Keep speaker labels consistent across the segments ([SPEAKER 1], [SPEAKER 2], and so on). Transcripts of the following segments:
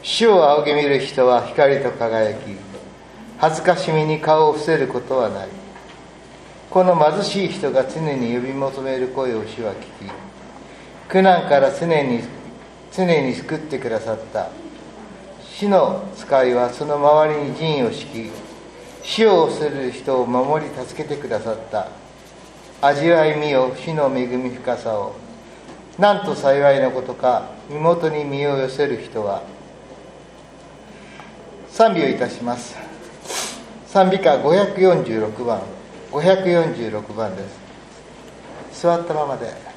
[SPEAKER 1] 主を仰ぎ見る人は光と輝き、恥ずかしみに顔を伏せることはない。この貧しい人が常に呼び求める声を主は聞き、苦難から常に救ってくださった。主の使いはその周りに陣を敷き、主を恐れる人を守り助けてくださった。味わいみよ主の恵み深さを。なんと幸いなことか、身元に身を寄せる人は。賛美をいたします。賛美歌546番です。座ったままで結構です。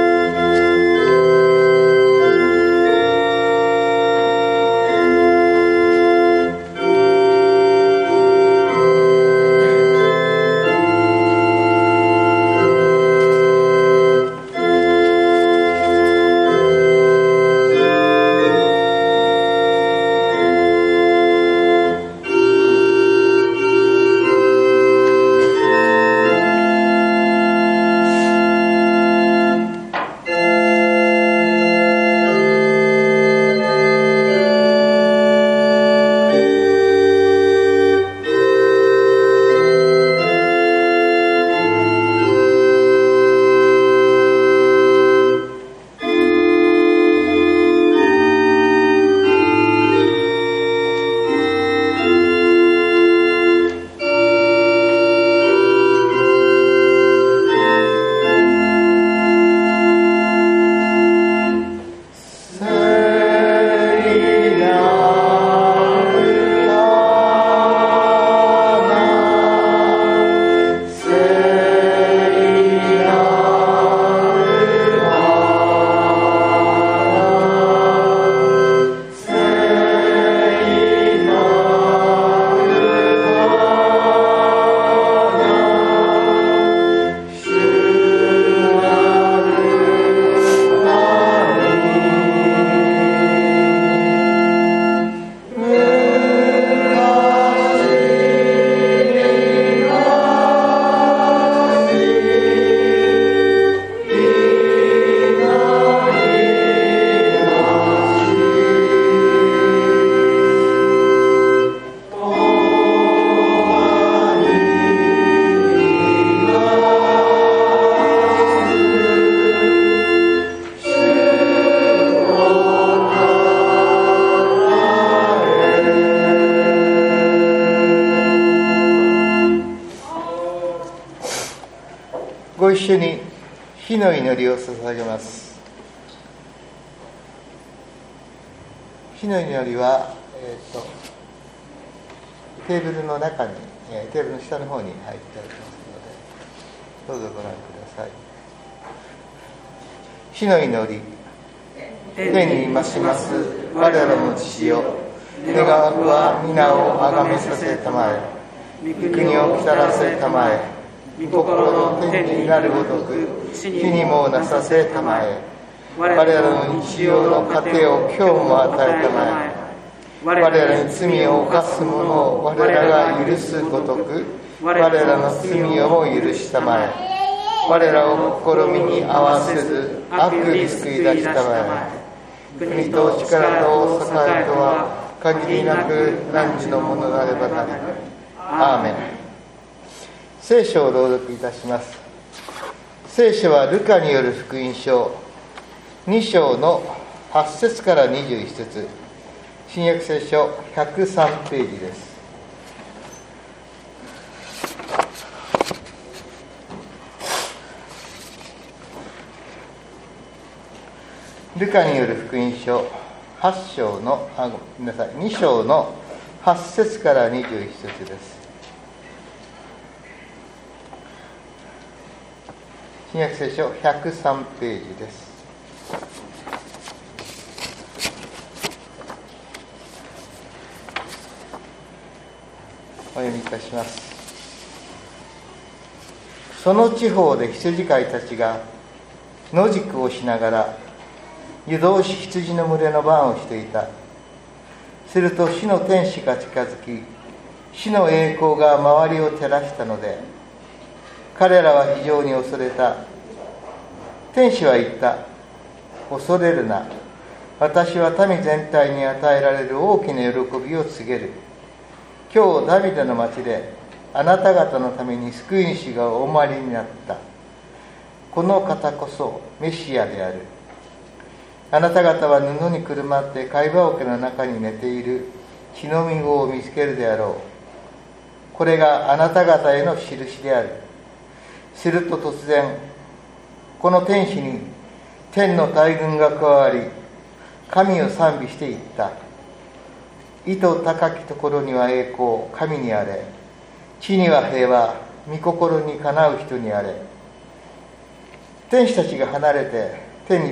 [SPEAKER 1] ご一緒に火の祈りを捧げます。火の祈りは、テーブルの中に、テーブルの下の方に入っておりますので、どうぞご覧ください。火の祈り。天に増します我らの父よ、願わくは皆をあがめさせたまえ、御国を来たらせたまえ、御心の天になるごとく地にもなさせたまえ。我らの日常の糧を今日も与えたまえ。我らに罪を犯す者を我らが許すごとく我らの罪をも許したまえ。我らを試みに合わせず悪に救い出したまえ。国と力と栄えとは限りなく汝のものなればなり。アーメン。聖書を朗読いたします。聖書はルカによる福音書2章の8節から21節、新約聖書103ページです。ルカによる福音書2章の8節から21節です。新約聖書103ページです。お読みいたします。その地方で羊飼いたちが野宿をしながら湯通し羊の群れの番をしていた。すると主の天使が近づき、主の栄光が周りを照らしたので、彼らは非常に恐れた。天使は言った。恐れるな。 私は民全体に与えられる大きな喜びを告げる。今日ダビデの町であなた方のために救い主がお生まれになった。この方こそメシアである。あなた方は布にくるまって貝羽桶の中に寝ている血のみ子を見つけるであろう。これがあなた方への印である。すると突然、この天使に天の大軍が加わり、神を賛美していった。意図高きところには栄光、神にあれ。地には平和、御心にかなう人にあれ。天使たちが離れて天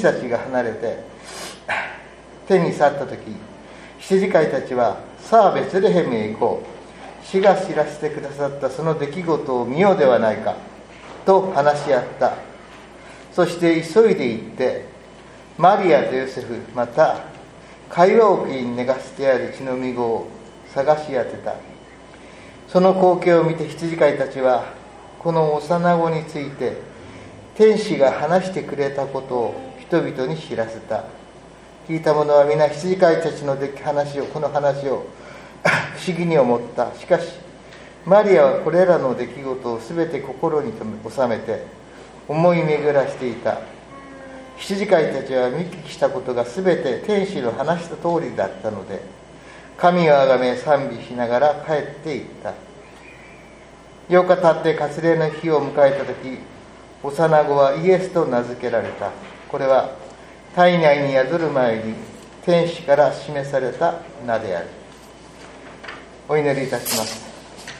[SPEAKER 1] に去った時、羊飼いたちは、さあベツレヘムへ行こう。主が知らせてくださったその出来事を見ようではないか、と話し合った。そして急いで行って、マリアとヨセフ、また貝羽桶に寝かせてある血のみ子を探し当てた。その光景を見て羊飼いたちは、この幼子について天使が話してくれたことを人々に知らせた。聞いた者は皆羊飼いたちのこの話を不思議に思った。しかしマリアはこれらの出来事をすべて心に収めて思い巡らしていた。羊飼いたちは見聞きしたことがすべて天使の話した通りだったので、神をあがめ賛美しながら帰っていった。8日経って割礼の日を迎えたとき、幼子はイエスと名付けられた。これは体内に宿る前に天使から示された名である。お祈りいたします。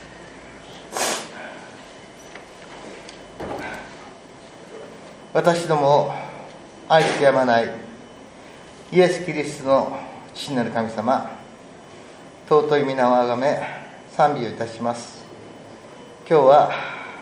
[SPEAKER 1] 私ども愛してやまないイエス・キリストの父なる神様、尊い皆をあがめ賛美をいたします。今日は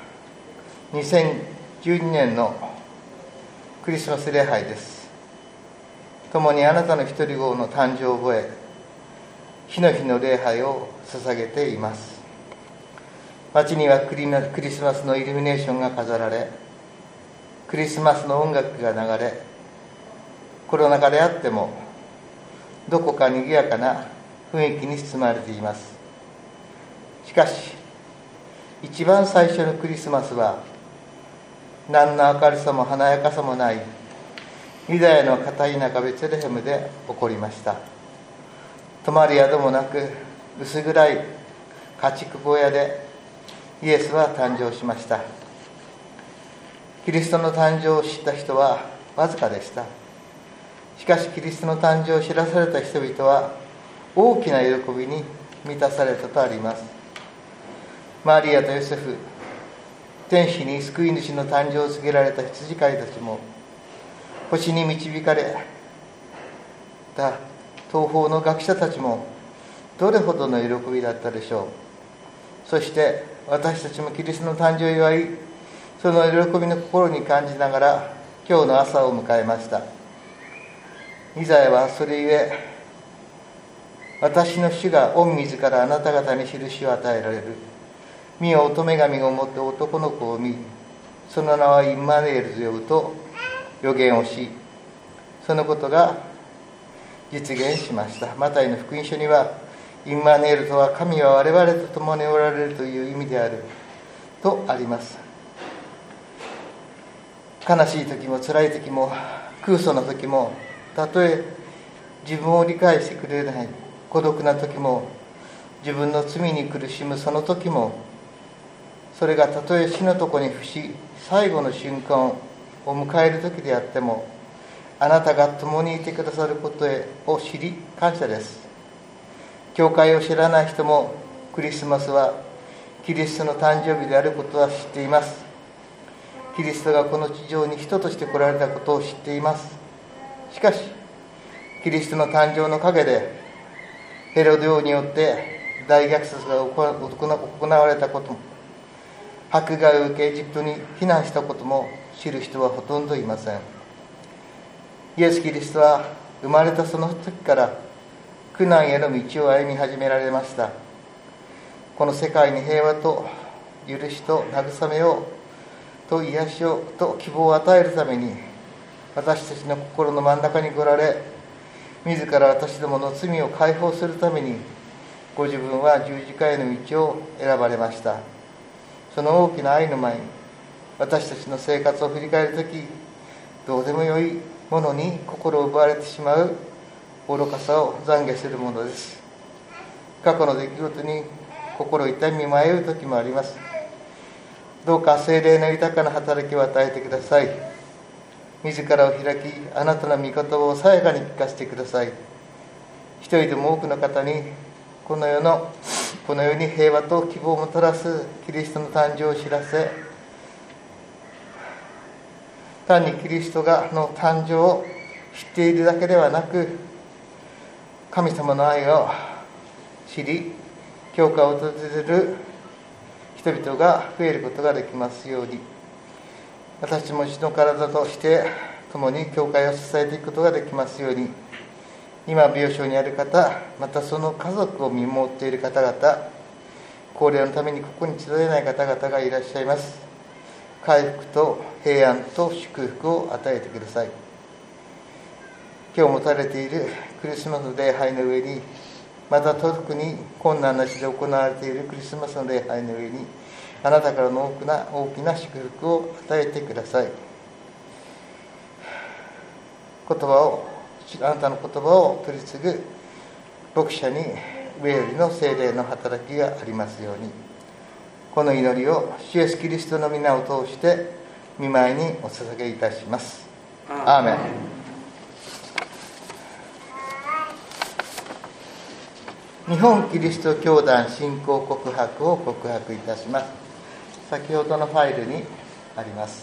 [SPEAKER 1] 2012年のクリスマス礼拝です。共にあなたの一人子の誕生を覚え、日の日の礼拝を捧げています。街にはクリスマスのイルミネーションが飾られ、クリスマスの音楽が流れ、コロナ禍であってもどこか賑やかな雰囲気に包まれています。しかし一番最初のクリスマスは何の明るさも華やかさもないユダヤの片田舎ベツレヘムで起こりました。泊まる宿もなく薄暗い家畜小屋でイエスは誕生しました。キリストの誕生を知った人はわずかでした。しかしキリストの誕生を知らされた人々は大きな喜びに満たされたとあります。マリアとヨセフ、天使に救い主の誕生を告げられた羊飼いたちも、星に導かれた東方の学者たちもどれほどの喜びだったでしょう。そして私たちもキリストの誕生を祝い、その喜びの心に感じながら今日の朝を迎えました。イザヤはそれゆえ、私の主が御自らあなた方に印を与えられる。見よ、乙女神が持って男の子を見、その名はインマヌエルと呼ぶと予言をし、そのことが実現しました。マタイの福音書には、インマヌエルとは神は我々と共におられるという意味であるとあります。悲しい時も辛い時も空想の時も、たとえ自分を理解してくれない孤独な時も、自分の罪に苦しむその時も、それがたとえ死のとこに伏し最後の瞬間を迎える時であっても、あなたが共にいてくださることを知り感謝です。教会を知らない人もクリスマスはキリストの誕生日であることは知っています。キリストがこの地上に人として来られたことを知っています。しかしキリストの誕生の陰でヘロデ王によって大虐殺が行われたことも、迫害を受けエジプトに避難したことも知る人はほとんどいません。イエス・キリストは生まれたその時から苦難への道を歩み始められました。この世界に平和と許しと慰めをと癒しをと希望を与えるために、私たちの心の真ん中に来られ、 自ら私どもの罪を解放するためにご自分は十字架への道を選ばれました。その大きな愛の前に私たちの生活を振り返るとき、どうでもよいものに心を奪われてしまう愚かさを懺悔するものです。過去の出来事に心痛み迷うときもあります。どうか聖霊の豊かな働きを与えてください。自らを開き、あなたの御言葉をさやかに聞かせてください。一人でも多くの方にこの世に平和と希望をもたらすキリストの誕生を知らせ、単にキリストの誕生を知っているだけではなく、神様の愛を知り、教会を訪れる人々が増えることができますように、私も主の体として共に教会を支えていくことができますように、今病床にある方、またその家族を見守っている方々、高齢のためにここに集えない方々がいらっしゃいます。回復と平安と祝福を与えてください。今日持たれているクリスマスの礼拝の上に、また特に困難なしで行われているクリスマスの礼拝の上に、あなたからの大きな祝福を与えてください。あなたの言葉を取り次ぐ牧者に上よりの聖霊の働きがありますように、この祈りを主イエスキリストの皆を通して御前にお捧げいたします。アーメン。日本キリスト教団信仰告白を告白いたします。先ほどのファイルにあります。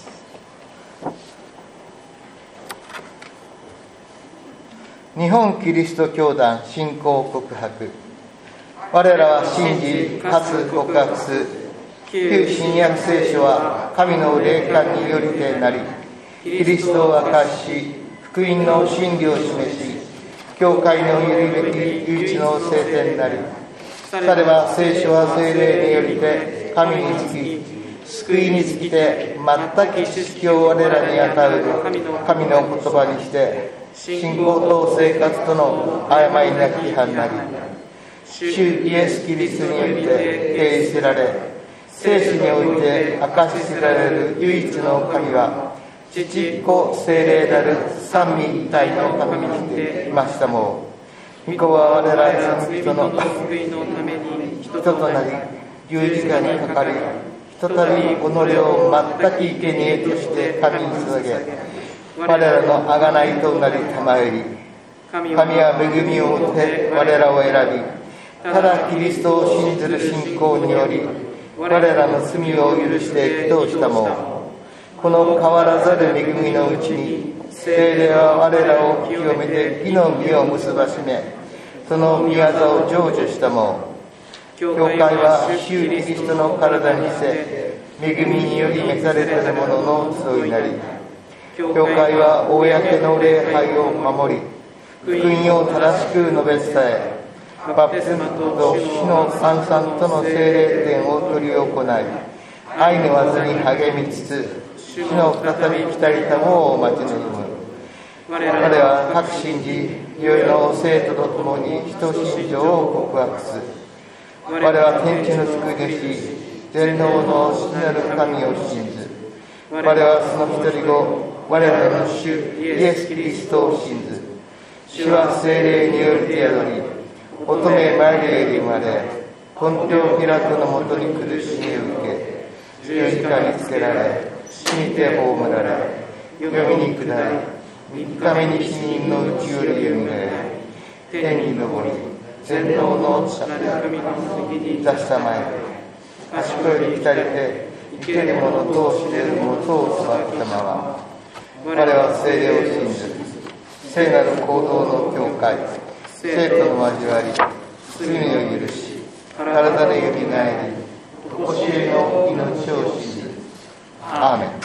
[SPEAKER 1] 日本キリスト教団信仰告白。我らは信じかつ告白する旧新約聖書は神の霊感によりてなり、キリストを明かし、福音の真理を示し、教会の揺るべき唯一の聖典なり、されば聖書は聖霊によりて神につき、救いにつきて全く知識を我らに与える神の言葉にして、信仰と生活との誤りなき規範なり、主イエス・キリストによりて定せられ、聖書において明かしせられる唯一の神は、父子聖霊なる三位一体の神にしていましたもの。御子は我らの人の救いのために人となり、十字架にかかり、ひとたび己を全く生贄として神に捧げ、我らの贖いとなりたまえり、神は恵みをもって我らを選び、ただキリストを信ずる信仰により、我らの罪を許して祈祷したもの。この変わらざる恵みのうちに、聖霊は我らを清めて義の実を結ばしめ、その御業を成就したもの。教会は主キリストの体にせ、恵みにより召されたものの集いなり、教会は公の礼拝を守り、福音を正しく述べ伝え、バプテスマと主の賛々との聖霊典を執り行い、愛の技に励みつつ、主の再び来たりたもを待ち望む。我らは各信じ、世の生徒と共に人信条を告白する。我らは天地の救い主、全能の父なる神を信ず。我らはその一人子、我らの主イエス・キリストを信ず。主は聖霊によりて宿り、乙女マリアより生まれ、ポンテオピラトのもとに苦しみを受け、十字架につけられ、死にて葬られ、読みに下り、3日目に死人のうちよりよみがえり、天に昇り、全能の父なる神の右に座したまえ、賢より来たりて、生ける者と死ねる者と育ったまま、我は聖霊を信ずる。聖なる行動の教会、生徒の交わり、罪の許し、体のよみがえり、教えの命を信ずる。アーメン。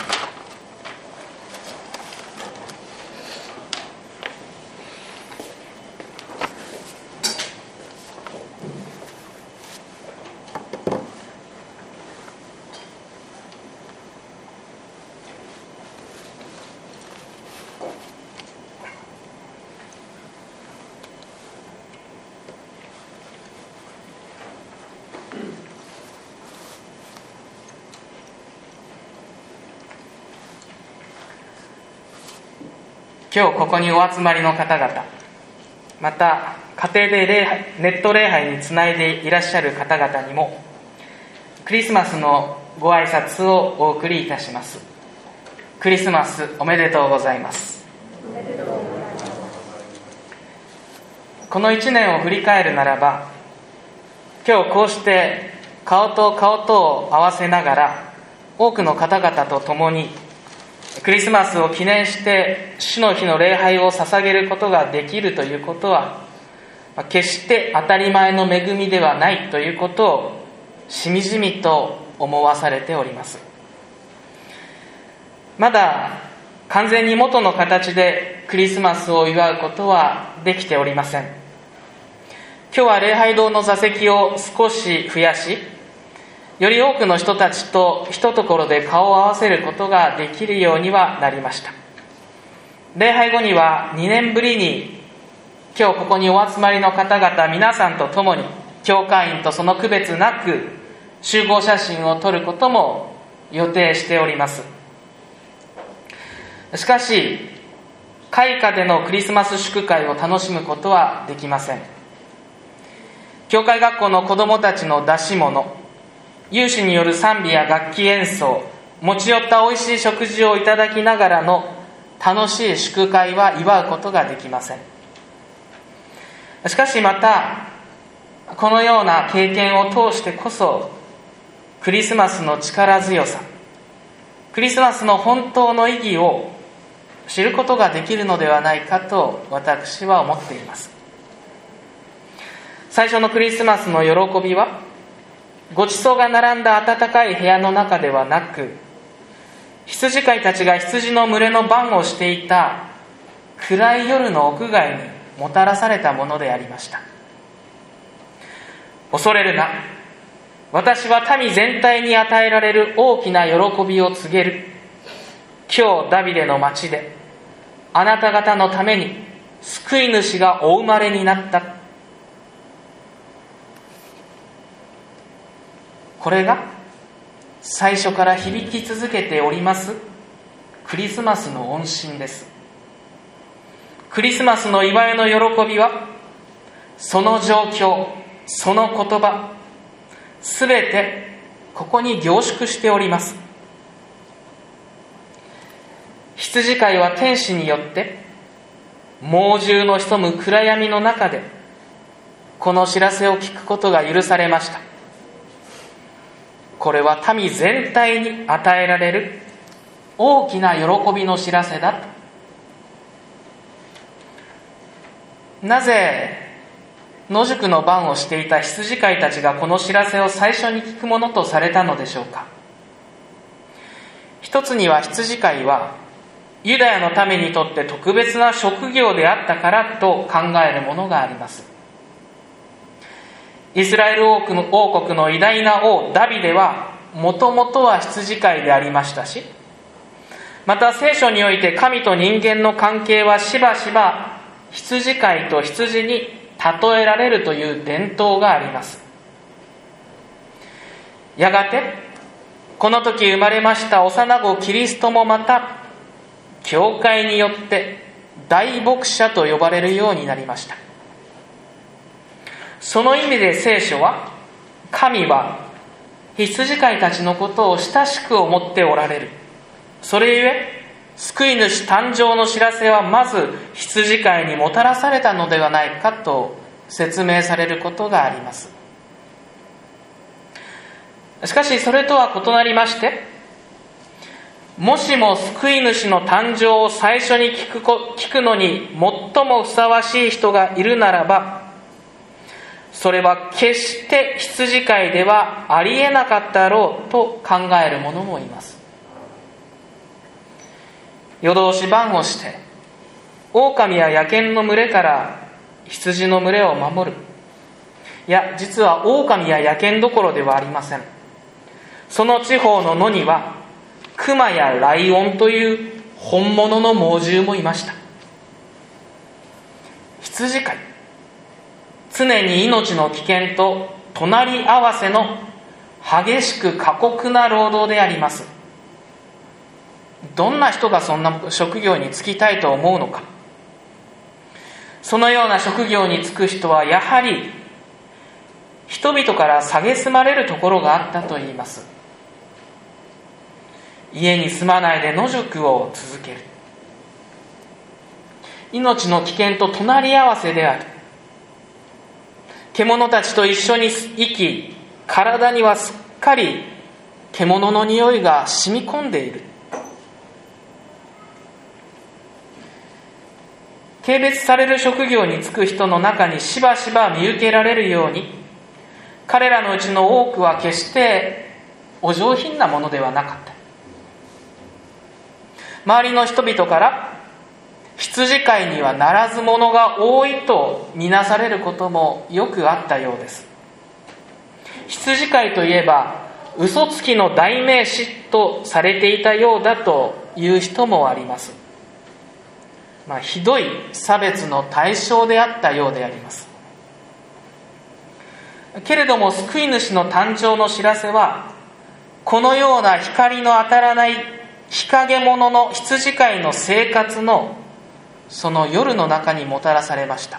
[SPEAKER 2] 今日ここにお集まりの方々、また家庭でネット礼拝につないでいらっしゃる方々にもクリスマスのご挨拶をお送りいたします。クリスマスおめでとうございます。この1年を振り返るならば、今日こうして顔と顔とを合わせながら多くの方々と共にクリスマスを記念して主の日の礼拝を捧げることができるということは、決して当たり前の恵みではないということをしみじみと思わされております。まだ完全に元の形でクリスマスを祝うことはできておりません。今日は礼拝堂の座席を少し増やし、より多くの人たちと一ところで顔を合わせることができるようにはなりました。礼拝後には2年ぶりに今日ここにお集まりの方々皆さんと共に教会員とその区別なく集合写真を撮ることも予定しております。しかし開花でのクリスマス祝会を楽しむことはできません。教会学校の子どもたちの出し物、有志による賛美や楽器演奏、持ち寄ったおいしい食事をいただきながらの楽しい祝会は祝うことができません。しかしまたこのような経験を通してこそクリスマスの力強さ、クリスマスの本当の意義を知ることができるのではないかと私は思っています。最初のクリスマスの喜びはごちそうが並んだ暖かい部屋の中ではなく、羊飼いたちが羊の群れの番をしていた暗い夜の屋外にもたらされたものでありました。恐れるな、私は民全体に与えられる大きな喜びを告げる。今日ダビデの町であなた方のために救い主がお生まれになった。これが最初から響き続けておりますクリスマスの音信です。クリスマスの祝いの喜びはその状況、その言葉、すべてここに凝縮しております。羊飼いは天使によって猛獣の潜む暗闇の中でこの知らせを聞くことが許されました。これは民全体に与えられる大きな喜びの知らせだと。なぜ野宿の番をしていた羊飼いたちがこの知らせを最初に聞くものとされたのでしょうか。一つには羊飼いはユダヤの民にとって特別な職業であったからと考えるものがあります。イスラエル王国の偉大な王ダビデはもともとは羊飼いでありましたし、また聖書において神と人間の関係はしばしば羊飼いと羊に例えられるという伝統があります。やがてこの時生まれました幼子キリストもまた教会によって大牧者と呼ばれるようになりました。その意味で聖書は、神は羊飼いたちのことを親しく思っておられる。それゆえ救い主誕生の知らせはまず羊飼いにもたらされたのではないかと説明されることがあります。しかしそれとは異なりまして、もしも救い主の誕生を最初に聞くのに最もふさわしい人がいるならば、それは決して羊飼いではありえなかったろうと考える者もいます。夜通し番をして狼や野犬の群れから羊の群れを守る。いや、実は狼や野犬どころではありません。その地方の野には熊やライオンという本物の猛獣もいました。羊飼い、常に命の危険と隣り合わせの激しく過酷な労働であります。どんな人がそんな職業に就きたいと思うのか。 そのような職業に就く人はやはり人々から蔑まれるところがあったといいます。家に住まないで野宿を続ける、命の危険と隣り合わせである、獣たちと一緒に生き、体にはすっかり獣の匂いが染み込んでいる。軽蔑される職業に就く人の中にしばしば見受けられるように、彼らのうちの多くは決してお上品なものではなかった。周りの人々から羊飼いにはならず者が多いとみなされることもよくあったようです。羊飼いといえば嘘つきの代名詞とされていたようだという人もあります。ひどい差別の対象であったようであります。けれども救い主の誕生の知らせは、このような光の当たらない日陰者の羊飼いの生活のその夜の中にもたらされました。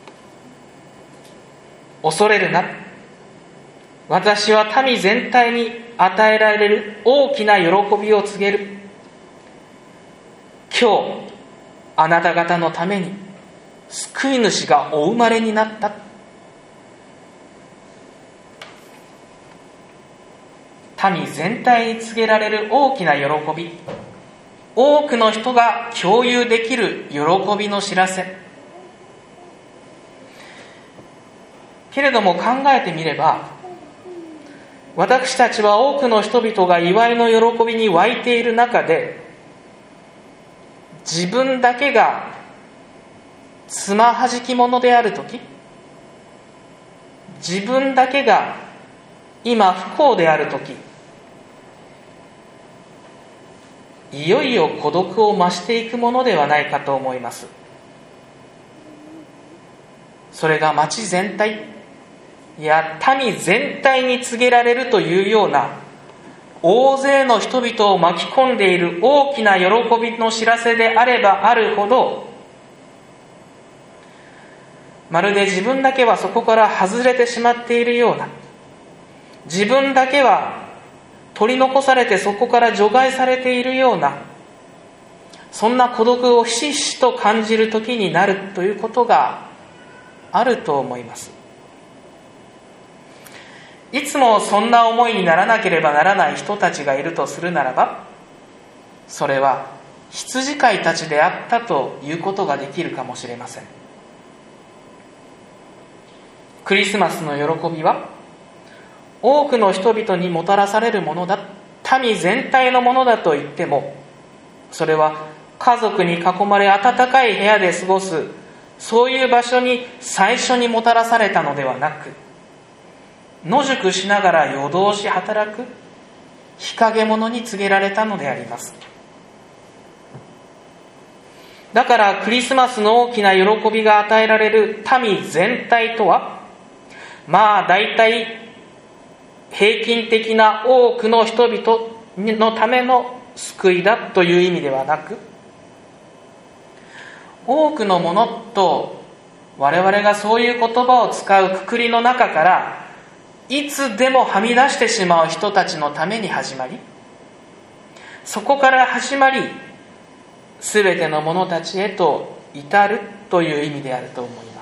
[SPEAKER 2] 恐れるな、私は民全体に与えられる大きな喜びを告げる。今日あなた方のために救い主がお生まれになった。民全体に告げられる大きな喜び、多くの人が共有できる喜びの知らせ。けれども考えてみれば、私たちは多くの人々が祝いの喜びに沸いている中で、自分だけがつまはじき者であるとき、自分だけが今不幸であるとき、いよいよ孤独を増していくものではないかと思います。それが町全体、いや民全体に告げられるというような大勢の人々を巻き込んでいる大きな喜びの知らせであればあるほど、まるで自分だけはそこから外れてしまっているような、自分だけは取り残されてそこから除外されているような、そんな孤独をひしひしと感じる時になるということがあると思います。いつもそんな思いにならなければならない人たちがいるとするならば、それは羊飼いたちであったということができるかもしれません。クリスマスの喜びは多くの人々にもたらされるものだ、民全体のものだと言っても、それは家族に囲まれ暖かい部屋で過ごす、そういう場所に最初にもたらされたのではなく、野宿しながら夜通し働く日陰者に告げられたのであります。だからクリスマスの大きな喜びが与えられる民全体とは、大体平均的な多くの人々のための救いだという意味ではなく、多くのものと我々がそういう言葉を使うくくりの中からいつでもはみ出してしまう人たちのために始まり、そこから始まりすべての者たちへと至るという意味であると思います。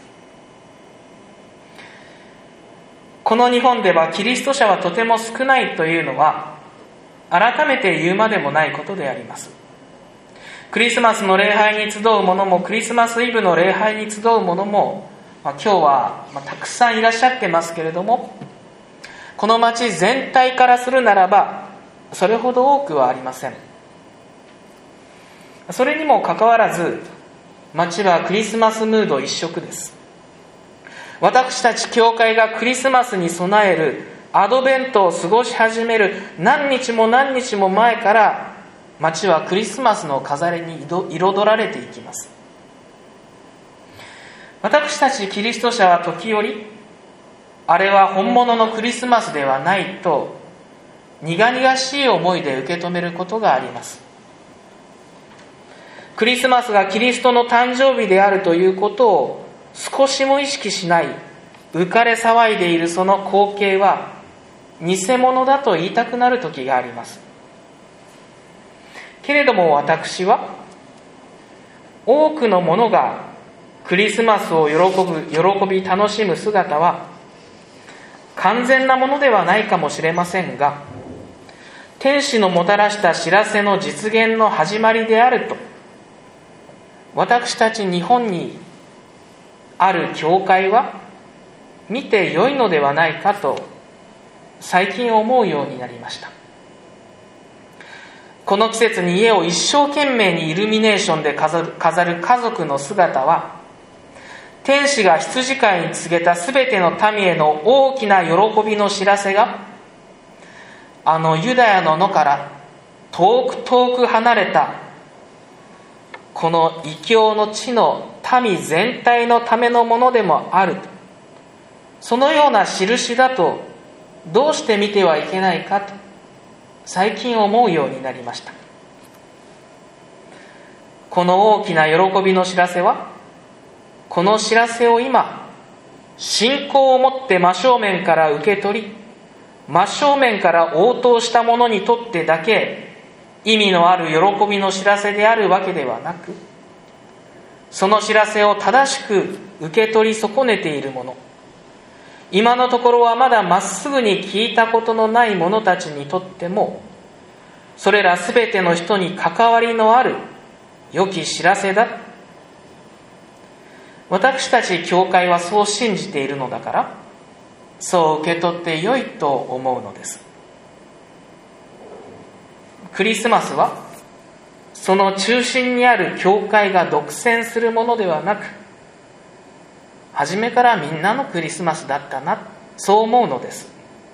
[SPEAKER 2] この日本ではキリスト者はとても少ないというのは改めて言うまでもないことであります。クリスマスの礼拝に集う者も、クリスマスイブの礼拝に集う者も、今日はたくさんいらっしゃってますけれども、この町全体からするならばそれほど多くはありません。それにもかかわらず町はクリスマスムード一色です。私たち教会がクリスマスに備えるアドベントを過ごし始める何日も何日も前から町はクリスマスの飾りに彩られていきます。私たちキリスト者は時折、あれは本物のクリスマスではないと苦々しい思いで受け止めることがあります。 クリスマスがキリストの誕生日であるということを少しも意識しない、浮かれ騒いでいるその光景は偽物だと言いたくなる時があります。けれども私は、多くの者がクリスマスを喜び楽しむ姿は完全なものではないかもしれませんが、天使のもたらした知らせの実現の始まりであると、私たち日本にある教会は見てよいのではないかと最近思うようになりました。この季節に家を一生懸命にイルミネーションで飾る家族の姿は、天使が羊飼いに告げたすべての民への大きな喜びの知らせが、あのユダヤの野から遠く遠く離れたこの異教の地の民全体のためのものでもある、そのような印だとどうして見てはいけないかと最近思うようになりました。この大きな喜びの知らせは、この知らせを今信仰をもって真正面から受け取り、真正面から応答した者にとってだけ意味のある喜びの知らせであるわけではなく、その知らせを正しく受け取り損ねている者、今のところはまだまっすぐに聞いたことのない者たちにとっても、それらすべての人に関わりのある良き知らせだ。私たち教会はそう信じているのだから、そう受け取ってよいと思うのです。クリスマスはその中心にある教会が独占するものではなく、初めからみんなのクリスマスだったな、そう思うのです。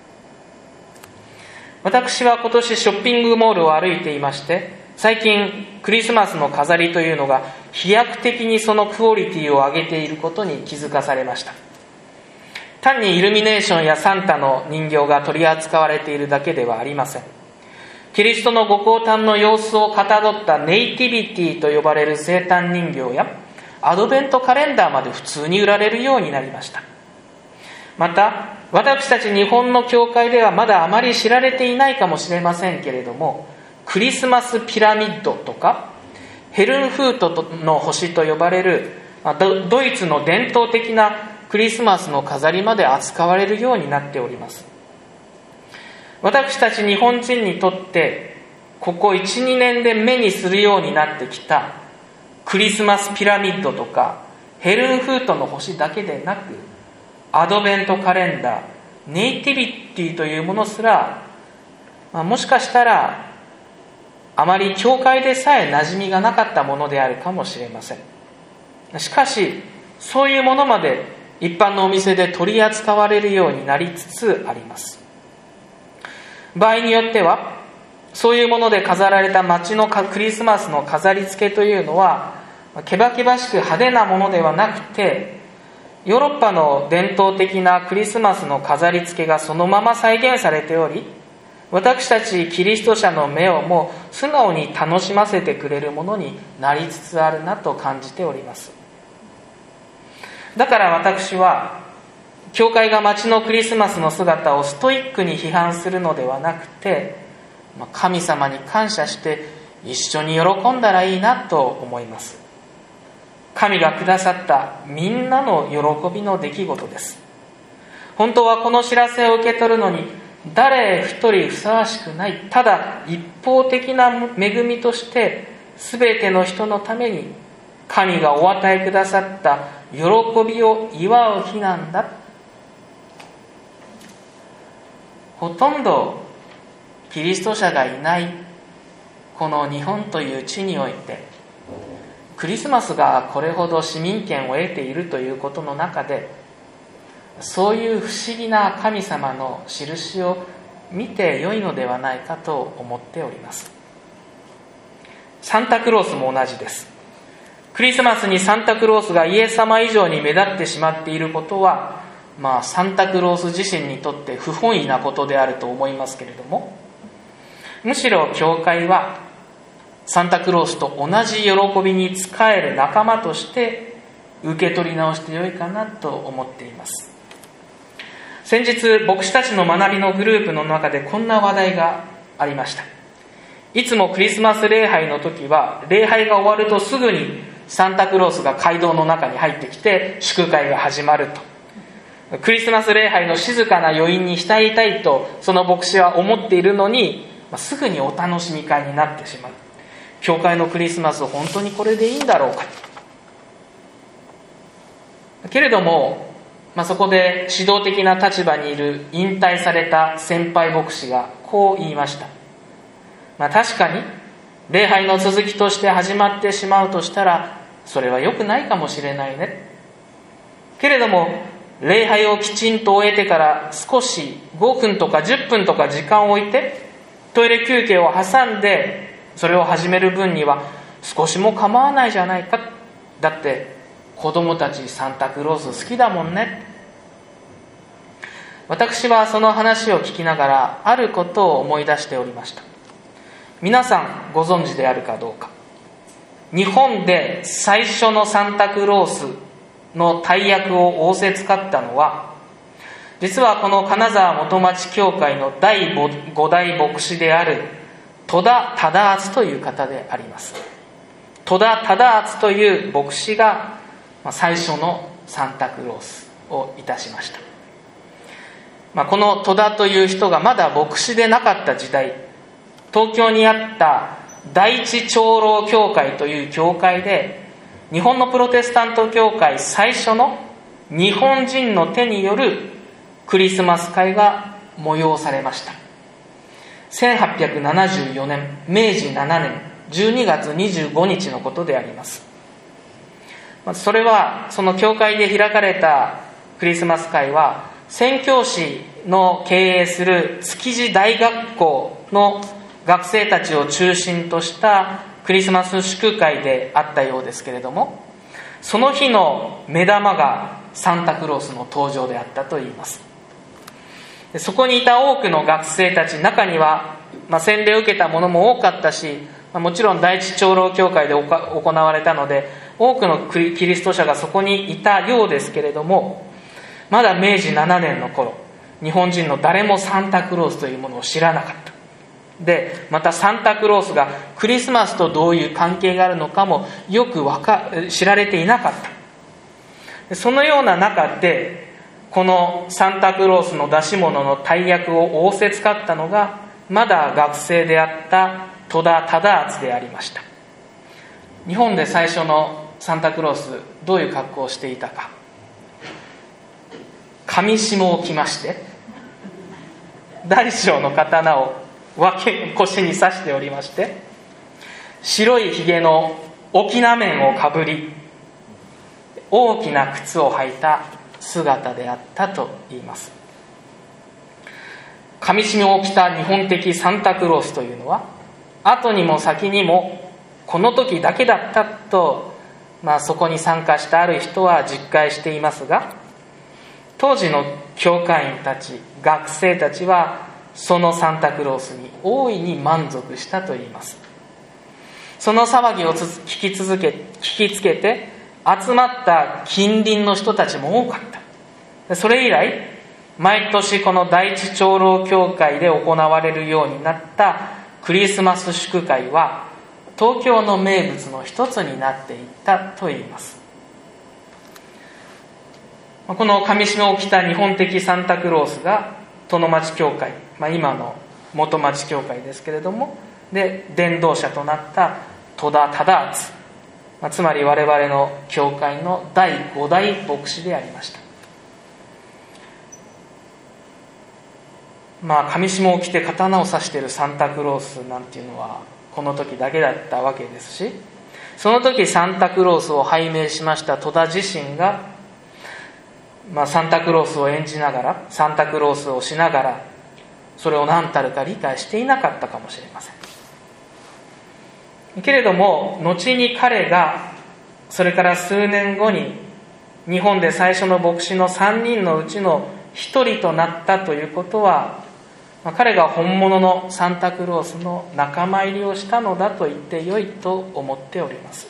[SPEAKER 2] 私は今年ショッピングモールを歩いていまして、最近クリスマスの飾りというのが飛躍的にそのクオリティを上げていることに気づかされました。単にイルミネーションやサンタの人形が取り扱われているだけではありません。キリストのご降誕の様子をかたどったネイティビティと呼ばれる生誕人形やアドベントカレンダーまで普通に売られるようになりました。また私たち日本の教会ではまだあまり知られていないかもしれませんけれども、クリスマスピラミッドとかヘルンフートの星と呼ばれるドイツの伝統的なクリスマスの飾りまで扱われるようになっております。私たち日本人にとってここ 1,2 年で目にするようになってきたクリスマスピラミッドとかヘルンフートの星だけでなく、アドベントカレンダー、ネイティビティというものすら、もしかしたらあまり教会でさえ馴染みがなかったものであるかもしれません。しかしそういうものまで一般のお店で取り扱われるようになりつつあります。場合によってはそういうもので飾られた街のクリスマスの飾り付けというのはけばけばしく派手なものではなくて、ヨーロッパの伝統的なクリスマスの飾り付けがそのまま再現されており、私たちキリスト者の目をも素直に楽しませてくれるものになりつつあるなと感じております。だから私は教会が街のクリスマスの姿をストイックに批判するのではなくて、神様に感謝して一緒に喜んだらいいなと思います。神がくださったみんなの喜びの出来事です。本当はこの知らせを受け取るのに誰一人ふさわしくない、ただ一方的な恵みとして全ての人のために神がお与えくださった喜びを祝う日なんだ。ほとんどキリスト者がいないこの日本という地において、クリスマスがこれほど市民権を得ているということの中で、そういう不思議な神様の印を見てよいのではないかと思っております。サンタクロースも同じです。クリスマスにサンタクロースがイエス様以上に目立ってしまっていることは、サンタクロース自身にとって不本意なことであると思いますけれども、むしろ教会はサンタクロースと同じ喜びに仕える仲間として受け取り直してよいかなと思っています。先日牧師たちの学びのグループの中でこんな話題がありました。いつもクリスマス礼拝の時は礼拝が終わるとすぐにサンタクロースが街道の中に入ってきて祝会が始まると。クリスマス礼拝の静かな余韻に浸りたいとその牧師は思っているのに、すぐにお楽しみ会になってしまう。教会のクリスマス本当にこれでいいんだろうか。けれども、そこで指導的な立場にいる引退された先輩牧師がこう言いました。確かに礼拝の続きとして始まってしまうとしたらそれは良くないかもしれないね。けれども礼拝をきちんと終えてから少し5分とか10分とか時間を置いてトイレ休憩を挟んでそれを始める分には少しも構わないじゃないか。だって子供たちサンタクロース好きだもんね。私はその話を聞きながらあることを思い出しておりました。皆さんご存知であるかどうか、日本で最初のサンタクロースの大役を仰せつかったのは、実はこの金沢元町教会の第5代牧師である戸田忠厚という方であります。戸田忠厚という牧師が最初のサンタクロースをいたしました。この戸田という人がまだ牧師でなかった時代、東京にあった第一長老教会という教会で日本のプロテスタント教会最初の日本人の手によるクリスマス会が催されました。1874年明治7年12月25日のことであります。それはその教会で開かれたクリスマス会は宣教師の経営する築地大学校の学生たちを中心としたクリスマス祝会であったようですけれども、その日の目玉がサンタクロースの登場であったといいます。そこにいた多くの学生たち、中には、洗礼を受けたものも多かったし、もちろん第一長老教会で行われたので多くのキリスト者がそこにいたようですけれども、まだ明治7年の頃、日本人の誰もサンタクロースというものを知らなかった。で、またサンタクロースがクリスマスとどういう関係があるのかもよく知られていなかった。そのような中で、このサンタクロースの出し物の大役を仰せつかったのがまだ学生であった戸田忠厚でありました。日本で最初のサンタクロース、どういう格好をしていたか。上下を着まして、大小の刀を腰に刺しておりまして、白いひげの翁面をかぶり、大きな靴を履いた姿であったと言います。上下を着た日本的サンタクロースというのは、後にも先にもこの時だけだったと、そこに参加したある人は実感していますが、当時の教会員たち、学生たちはそのサンタクロースに大いに満足したといいます。その騒ぎを聞きつけて集まった近隣の人たちも多かった。それ以来、毎年この第一長老教会で行われるようになったクリスマス祝会は東京の名物の一つになっていったといいます。この上下を着た日本的サンタクロースが殿町教会、今の元町教会ですけれども、で伝道者となった戸田忠厚、つまり我々の教会の第5代牧師でありました。上下を着て刀を刺しているサンタクロースなんていうのはこの時だけだったわけですし、その時サンタクロースを拝命しました戸田自身が、サンタクロースを演じながら、サンタクロースをしながら、それを何たるか理解していなかったかもしれません。けれども後に彼がそれから数年後に日本で最初の牧師の3人のうちの1人となったということは、 彼が本物のサンタクロースの仲間入りをしたのだと言ってよいと思っております。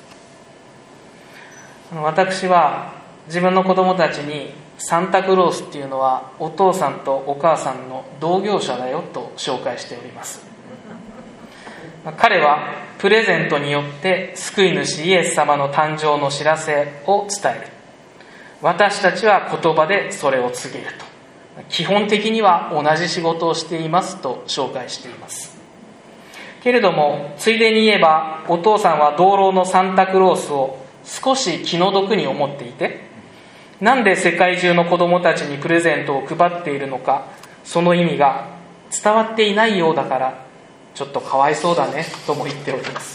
[SPEAKER 2] 私は自分の子供たちにサンタクロースっていうのはお父さんとお母さんの同業者だよと紹介しております。彼はプレゼントによって救い主イエス様の誕生の知らせを伝える。私たちは言葉でそれを告げると。基本的には同じ仕事をしていますと紹介しています。けれどもついでに言えば、お父さんは同僚のサンタクロースを少し気の毒に思っていて、なんで世界中の子供たちにプレゼントを配っているのか、その意味が伝わっていないようだからちょっとかわいそうだねとも言っております。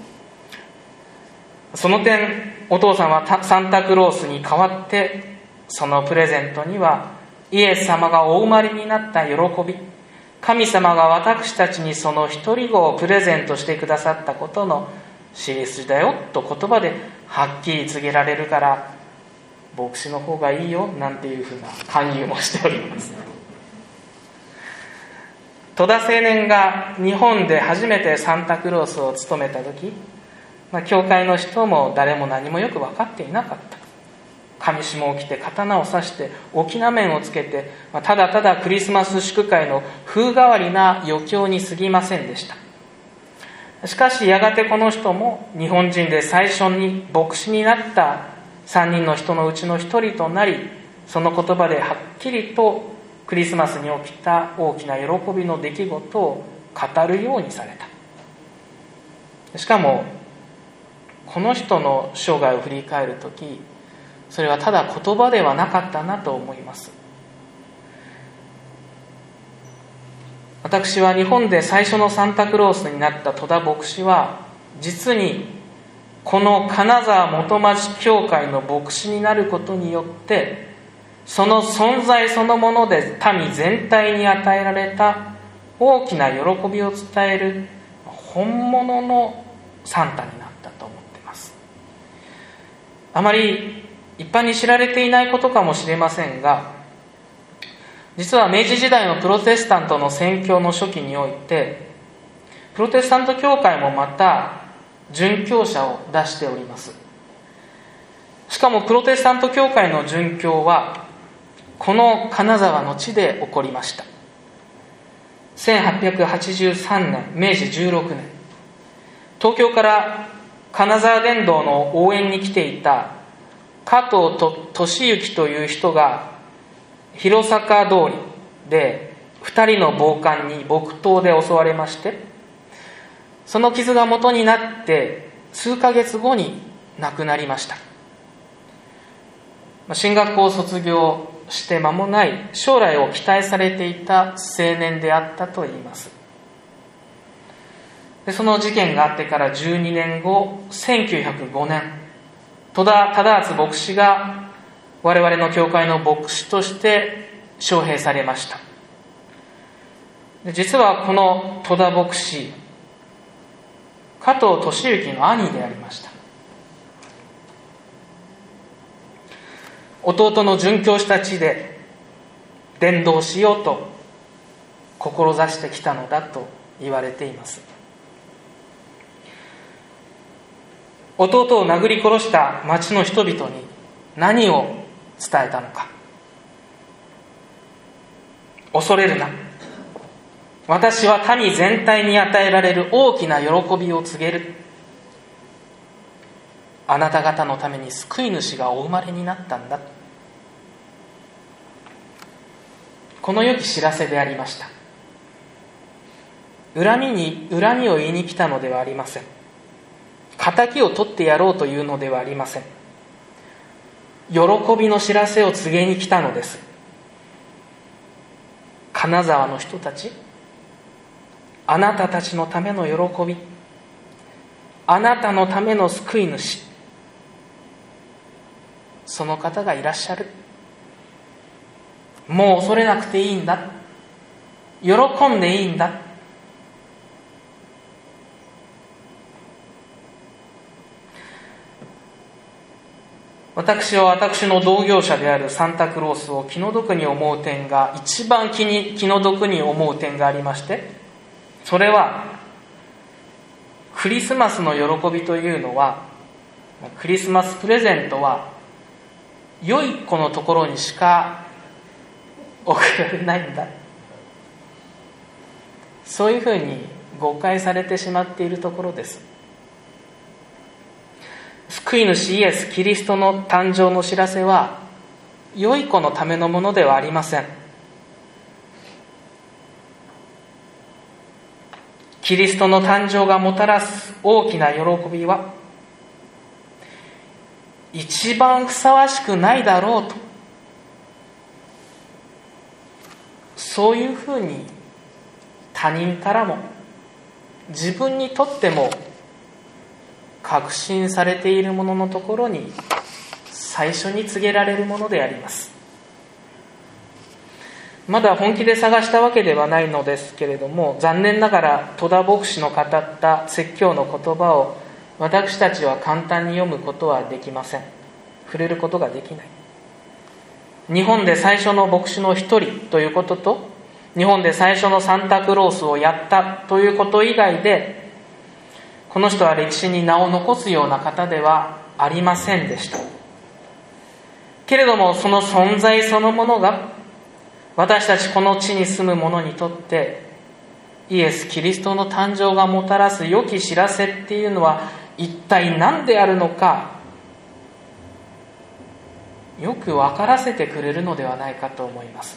[SPEAKER 2] その点、お父さんはサンタクロースに代わって、そのプレゼントにはイエス様がお生まれになった喜び、神様が私たちにその一人子をプレゼントしてくださったことの印だよと言葉ではっきり告げられるから、牧師の方がいいよなんていうふうな勧誘もしております。戸田青年が日本で初めてサンタクロースを務めた時、教会の人も誰も何もよく分かっていなかった。上下を着て刀を刺して大きな面をつけて、ただただクリスマス祝会の風変わりな余興に過ぎませんでした。しかしやがてこの人も日本人で最初に牧師になった3人の人のうちの1人となり、その言葉ではっきりとクリスマスに起きた大きな喜びの出来事を語るようにされた。しかもこの人の生涯を振り返るとき、それはただ言葉ではなかったなと思います。私は日本で最初のサンタクロースになった戸田牧師は、実にこの金沢元町教会の牧師になることによって、その存在そのもので民全体に与えられた大きな喜びを伝える本物のサンタになったと思っています。あまり一般に知られていないことかもしれませんが、実は明治時代のプロテスタントの宣教の初期において、プロテスタント教会もまた殉教者を出しております。しかもプロテスタント教会の殉教はこの金沢の地で起こりました。1883年、明治16年、東京から金沢伝道の応援に来ていた加藤俊之という人が弘坂通りで2人の暴漢に木刀で襲われまして、その傷が元になって数ヶ月後に亡くなりました。進学校を卒業して間もない将来を期待されていた青年であったといいます。でその事件があってから12年後、1905年、戸田忠厚牧師が我々の教会の牧師として招聘されました。で実はこの戸田牧師、加藤俊之の兄でありました。弟の殉教した地で伝道しようと志してきたのだと言われています。弟を殴り殺した町の人々に何を伝えたのか。恐れるな、私は民全体に与えられる大きな喜びを告げる。あなた方のために救い主がお生まれになったんだ。この良き知らせでありました。恨みを言いに来たのではありません。仇を取ってやろうというのではありません。喜びの知らせを告げに来たのです。金沢の人たち、あなたたちのための喜び、あなたのための救い主、その方がいらっしゃる。もう恐れなくていいんだ、喜んでいいんだ。 私は私の同業者であるサンタクロースを気の毒に思う点が、一番気の毒に思う点がありまして、それはクリスマスの喜びというのは、クリスマスプレゼントは良い子のところにしか送られないんだ、そういうふうに誤解されてしまっているところです。救い主イエス・キリストの誕生の知らせは良い子のためのものではありません。キリストの誕生がもたらす大きな喜びは、一番ふさわしくないだろうと、そういうふうに他人からも自分にとっても確信されているもののところに最初に告げられるものであります。まだ本気で探したわけではないのですけれども、残念ながら戸田牧師の語った説教の言葉を私たちは簡単に読むことはできません。触れることができない。日本で最初の牧師の一人ということと、日本で最初のサンタクロースをやったということ以外で、この人は歴史に名を残すような方ではありませんでした。けれども、その存在そのものが私たちこの地に住む者にとってイエス・キリストの誕生がもたらす良き知らせっていうのは一体何であるのか、よく分からせてくれるのではないかと思います。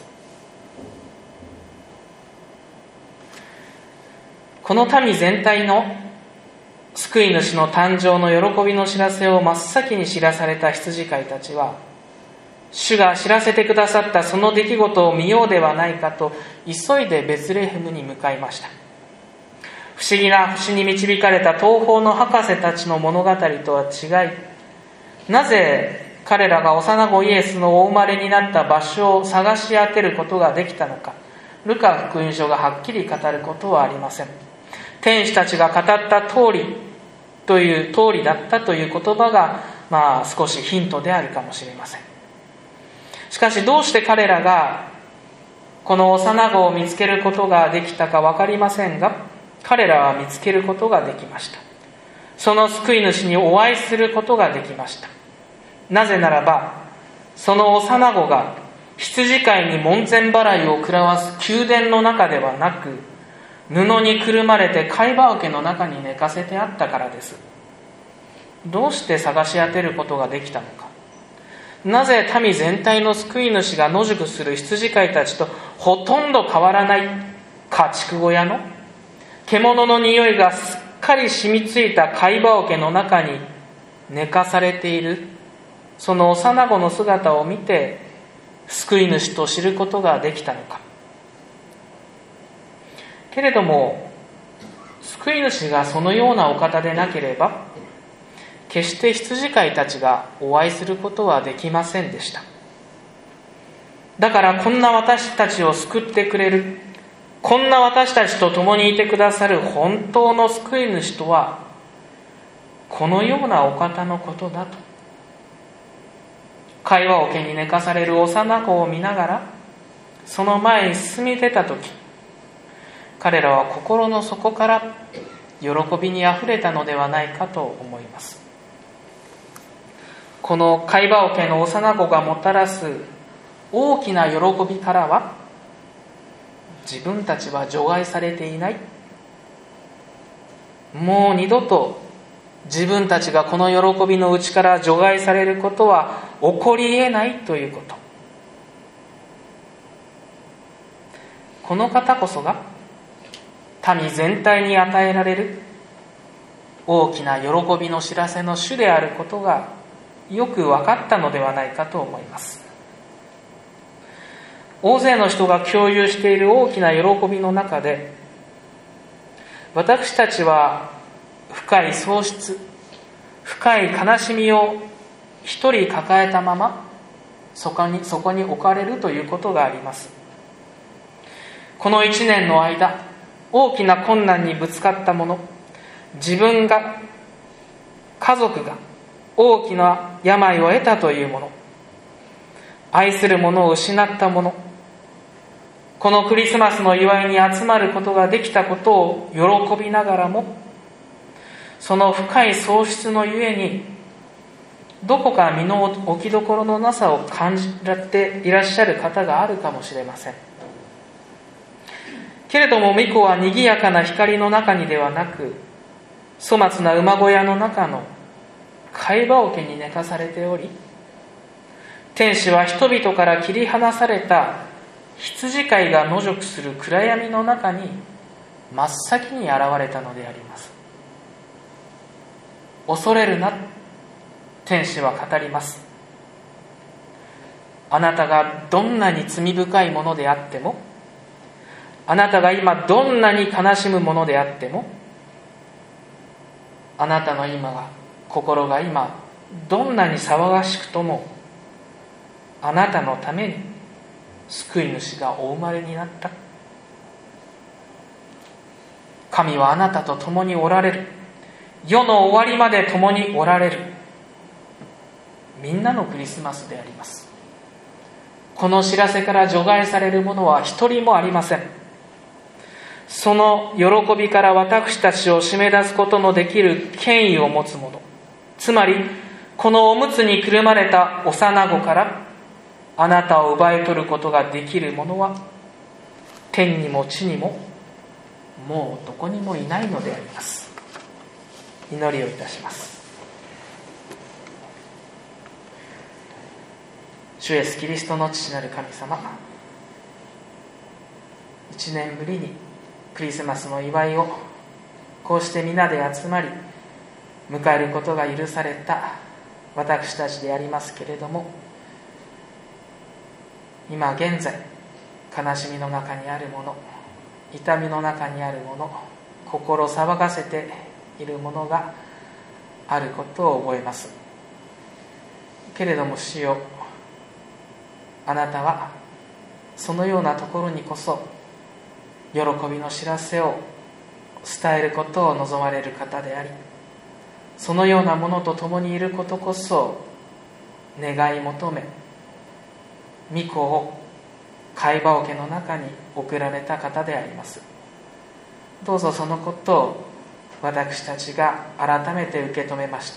[SPEAKER 2] この民全体の救い主の誕生の喜びの知らせを真っ先に知らされた羊飼いたちは、主が知らせてくださったその出来事を見ようではないかと急いでベツレヘムに向かいました。不思議な星に導かれた東方の博士たちの物語とは違い、なぜ彼らが幼子イエスのお生まれになった場所を探し当てることができたのか、ルカ福音書がはっきり語ることはありません。天使たちが語った通りだったという言葉が、少しヒントであるかもしれません。しかしどうして彼らがこの幼子を見つけることができたか分かりませんが、彼らは見つけることができました。その救い主にお会いすることができました。なぜならば、その幼子が羊飼いに門前払いを食らわす宮殿の中ではなく、布にくるまれて貝羽桶の中に寝かせてあったからです。どうして探し当てることができたのか。なぜ民全体の救い主が野宿する羊飼いたちとほとんど変わらない家畜小屋の獣の匂いがすっかり染みついた貝羽桶の中に寝かされているその幼子の姿を見て救い主と知ることができたのか。けれども救い主がそのようなお方でなければ、決して羊飼いたちがお会いすることはできませんでした。だからこんな私たちを救ってくれる、こんな私たちと共にいてくださる本当の救い主とはこのようなお方のことだと、貝羽桶に寝かされる幼子を見ながらその前に進み出たとき、彼らは心の底から喜びにあふれたのではないかと思います。この貝羽桶の幼子がもたらす大きな喜びからは、自分たちは除外されていない、もう二度と自分たちがこの喜びのうちから除外されることは起こり得ないということ。この方こそが民全体に与えられる大きな喜びの知らせの主であることがよく分かったのではないかと思います。大勢の人が共有している大きな喜びの中で、私たちは深い喪失、深い悲しみを一人抱えたままそこに置かれるということがあります。この1年の間、大きな困難にぶつかった者、自分が、家族が、 大きな病を得たというもの、愛する者を失った者、このクリスマスの祝いに集まることができたことを喜びながらも、その深い喪失のゆえにどこか身の置きどころのなさを感じていらっしゃる方があるかもしれません。けれども御子は賑やかな光の中にではなく、粗末な馬小屋の中の貝羽桶に寝かされており、天使は人々から切り離された羊飼いが野宿する暗闇の中に真っ先に現れたのであります。恐れるな、天使は語ります。あなたがどんなに罪深いものであっても、あなたが今どんなに悲しむものであっても、あなたの心が今どんなに騒がしくとも、あなたのために救い主がお生まれになった。神はあなたと共におられる。世の終わりまで共におられる。みんなのクリスマスであります。この知らせから除外される者は一人もありません。その喜びから私たちを締め出すことのできる権威を持つ者、つまりこのおむつにくるまれた幼子からあなたを奪い取ることができる者は天にも地にももうどこにもいないのであります。祈りをいたします。主イエスキリストの父なる神様、1年ぶりにクリスマスの祝いをこうして皆で集まり迎えることが許された私たちでありますけれども、今現在悲しみの中にあるもの、痛みの中にあるもの、心騒がせているものがあることを覚えます。けれども主よ、あなたはそのようなところにこそ喜びの知らせを伝えることを望まれる方であり、そのようなものと共にいることこそ願い求め、御子を貝羽桶の中に送られた方であります。どうぞそのことを私たちが改めて受け止めまして、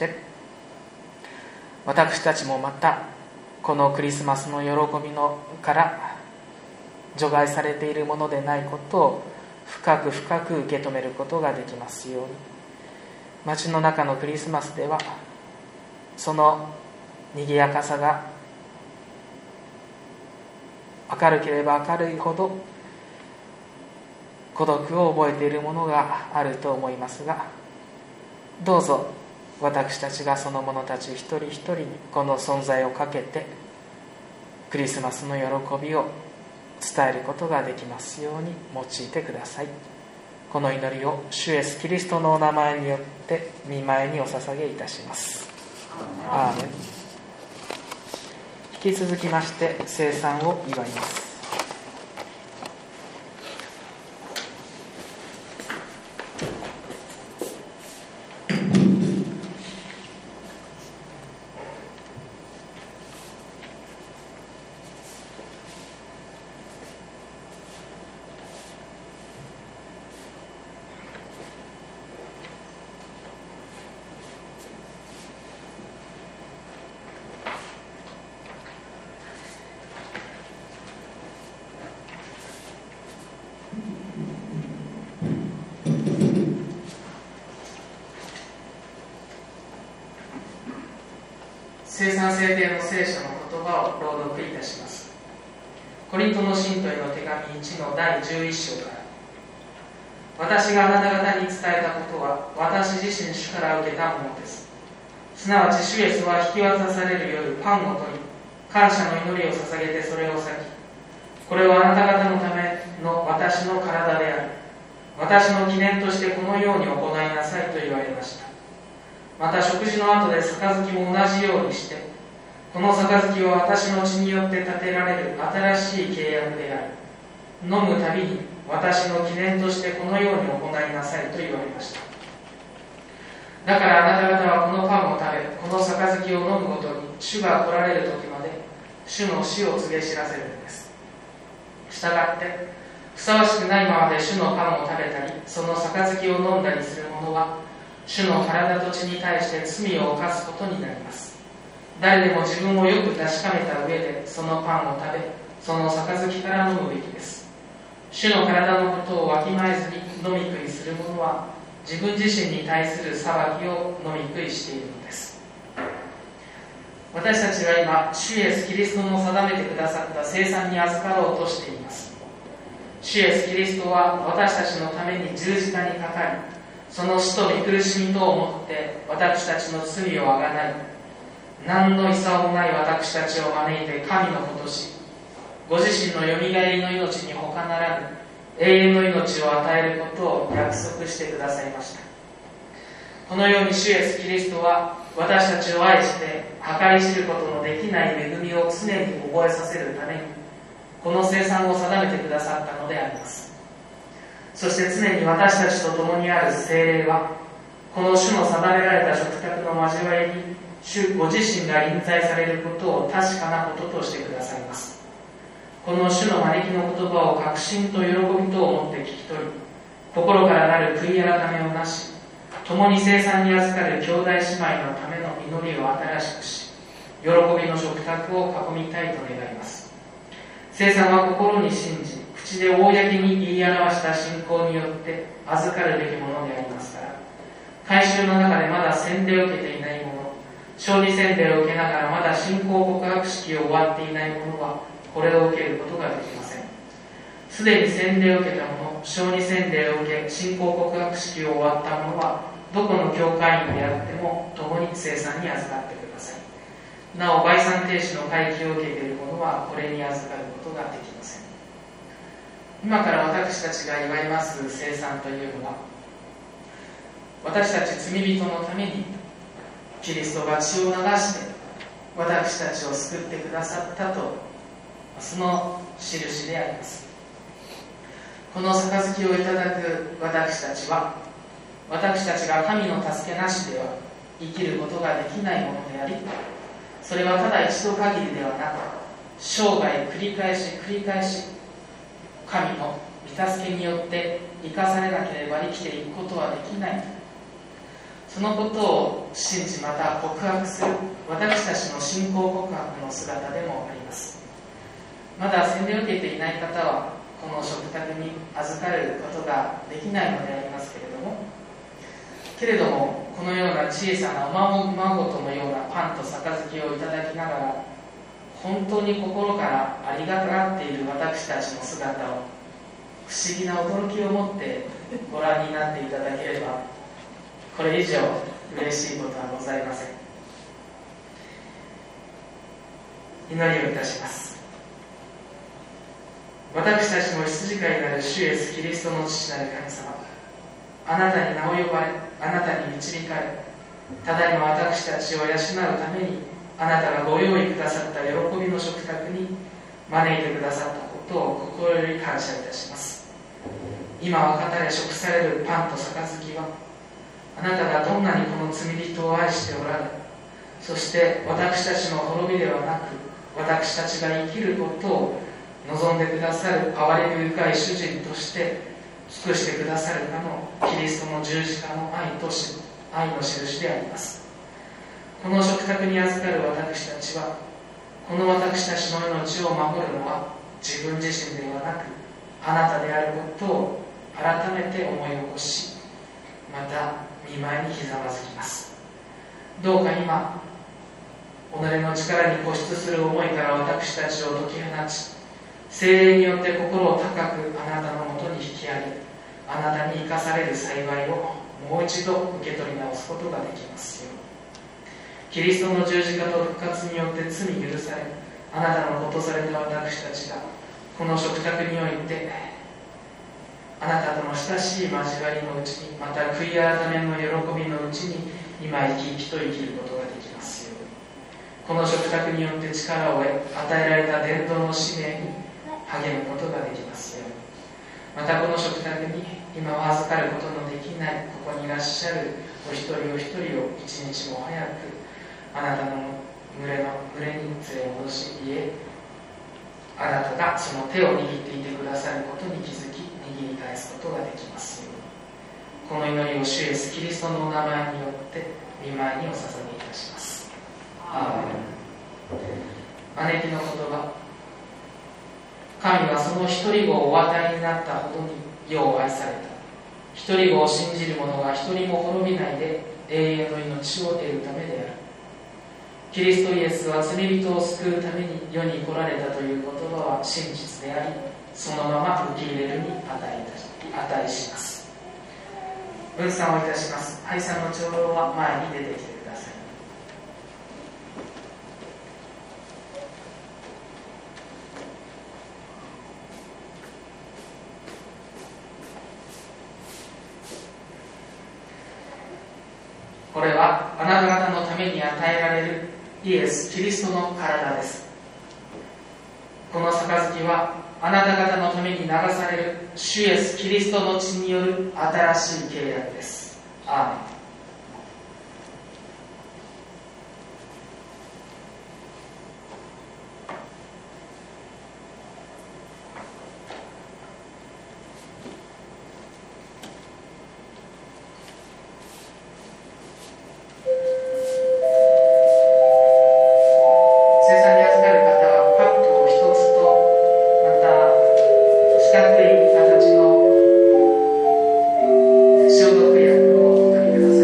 [SPEAKER 2] 私たちもまたこのクリスマスの喜びから除外されているものでないことを深く深く受け止めることができますように。街の中のクリスマスではその賑やかさが明るければ明るいほど孤独を覚えているものがあると思いますが、どうぞ私たちがその者たち一人一人にこの存在をかけてクリスマスの喜びを伝えることができますように用いてください。この祈りを主イエスキリストのお名前によって御前にお捧げいたします。アーメン。引き続きまして聖餐を祝います。聖餐制定の聖書の言葉を朗読いたします。コリントの信徒への手紙1の第11章から。私があなた方に伝えたことは私自身主から受けたものです。すなわち主イエスは引き渡される夜パンを取り、感謝の祈りを捧げてそれを裂き、これはあなた方のための私の体である。私の記念としてこのように行いなさいと言われました。また食事の後で杯も同じようにして、この杯は私の血によって立てられる新しい契約である。飲むたびに私の記念としてこのように行いなさいと言われました。 だからあなた方はこのパンを食べ、この杯を飲むごとに、主が来られる時まで主の死を告げ知らせるのです。したがってふさわしくないままで主のパンを食べたり、その杯を飲んだりする者は、主の体と血に対して罪を犯すことになります。誰でも自分をよく確かめた上で、そのパンを食べ、その杯から飲むべきです。主の体のことをわきまえずに飲み食いする者は、自分自身に対する裁きを飲み食いしているのです。私たちは今、主イエスキリストの定めてくださった聖餐に預かろうとしています。主イエスキリストは私たちのために十字架にかかり、その死と御苦しみとをもって私たちの罪をあがない、何の遺もない私たちを招いて神の子とし、ご自身のよみがえりの命に他ならぬ永遠の命を与えることを約束してくださいました。このように主イエスキリストは私たちを愛して計り知ることのできない恵みを常に覚えさせるために、この聖餐を定めてくださったのであります。そして常に私たちと共にある聖霊は、この主の定められた食卓の交わりに主ご自身が臨在されることを確かなこととしてくださいます。この主の招きの言葉を確信と喜びとをもって聞き取り、心からなる悔い改めをなし、共に聖餐に預かる兄弟姉妹のための祈りを新しくし、喜びの食卓を囲みたいと願います。聖餐は心に信じ、口で公に言い表した信仰によって預かるべきものでありますから、改宗の中でまだ洗礼を受けていない者、勝利洗礼を受けながらまだ信仰告白式を終わっていない者は、これを受けることができません。すでに洗礼を受けた者、勝利洗礼を受け、信仰告白式を終わった者は、どこの教会員であっても共に聖餐に預かってください。なお、売産停止の回帰を受けている者はこれに預かることができません。今から私たちが祝います聖餐というのは、私たち罪人のためにキリストが血を流して私たちを救ってくださったと、その印であります。この杯をいただく私たちは、私たちが神の助けなしでは生きることができないものであり、それはただ一度限りではなく、生涯繰り返し神の御助けによって生かされなければ生きていくことはできない、そのことを信じ、また告白する私たちの信仰告白の姿でもあります。まだ洗礼を受けていない方はこの食卓に預かることができないのでありますけれども、このような小さなおまごとのようなパンと杯をいただきながら、本当に心からありがたがっている私たちの姿を不思議な驚きを持ってご覧になっていただければ、これ以上嬉しいことはございません。祈りをいたします。私たちの羊飼いなる主イエスキリストの父なる神様、あなたに名を呼ばれ、あなたに導かれ、ただいま私たちを養うためにあなたがご用意くださった喜びの食卓に招いてくださったことを心より感謝いたします。今お語れ食されるパンと杯は、あなたがどんなにこの罪人を愛しておられ、そして私たちの滅びではなく私たちが生きることを望んでくださる憐れみ深い主人として尽くしてくださるかのキリストの十字架の愛の印であります。この食卓に預かる私たちは、この私たちの命を守るのは自分自身ではなくあなたであることを改めて思い起こし、また御前にひざまずきます。どうか今、己の力に固執する思いから私たちを解き放ち、聖霊によって心を高くあなたのもとに引き上げ、あなたに生かされる幸いをもう一度受け取り直すことができますように。キリストの十字架と復活によって罪許され、あなたのことされた私たちがこの食卓においてあなたとの親しい交わりのうちに、また悔い改めの喜びのうちに今生き生きと生きることができますように。この食卓によって力を得、与えられた伝道の使命に励むことができますように。またこの食卓に今は預かることのできないここにいらっしゃるお一人お一人を一日も早くあなたの群れに連れ戻し、いえ、あなたがその手を握っていてくださることに気づき、握り返すことができますように。この祈りを主イエスキリストのお名前によって御前にお捧げいたします。アーメン。招きの言葉。神はその一人子をお与えになったほどに世を愛された。一人子を信じる者が一人も滅びないで永遠の命を得るためである。キリストイエスは罪人を救うために世に来られたという言葉は真実であり、そのまま受け入れるに値します。分散をいたします。拝賛の長老は前に出てきてください。これはあなた方のために与えられるイエス・キリストの体です。この杯はあなた方のために流される主イエス・キリストの血による新しい契約です。アーメン。消毒薬をお取りください。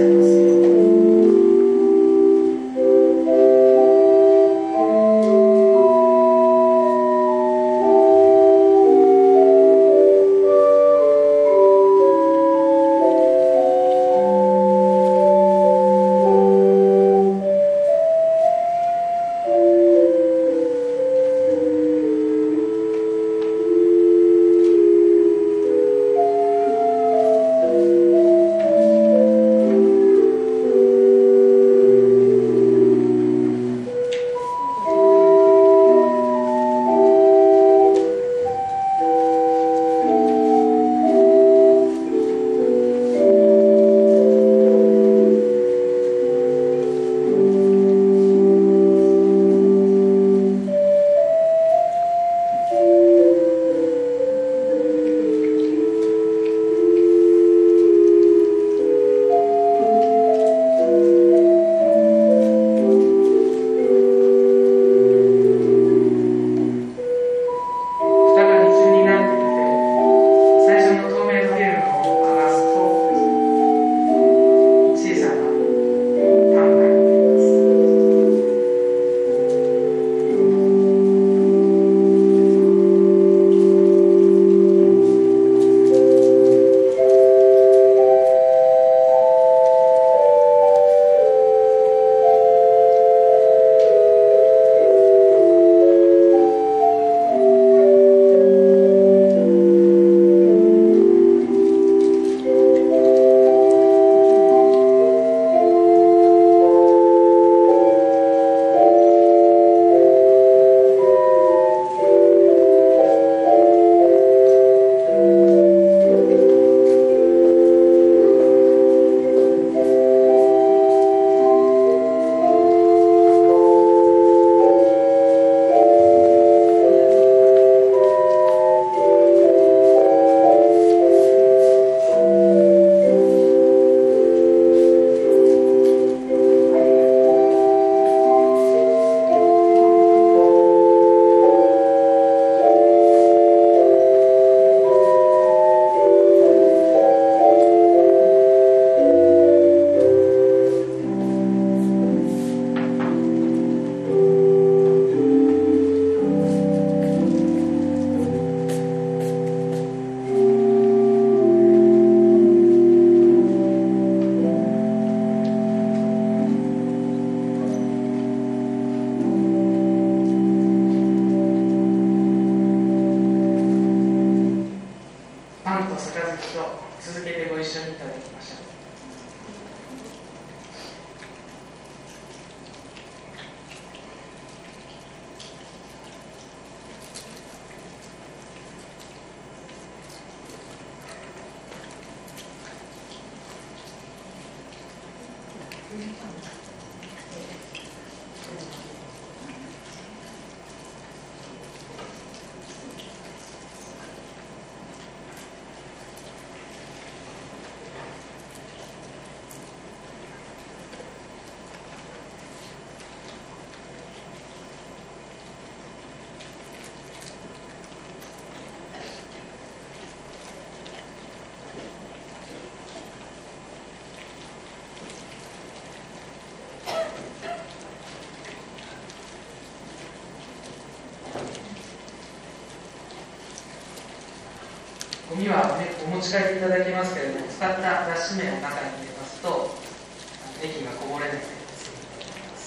[SPEAKER 2] ゴミは、ね、お持ち帰りいただけますけれども、使った脱脂綿を中に入れますと液がこぼれないで済むと思います。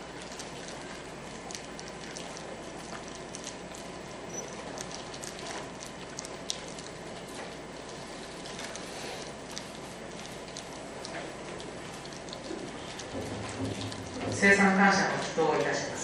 [SPEAKER 2] 生産感謝の祈祷をいたします。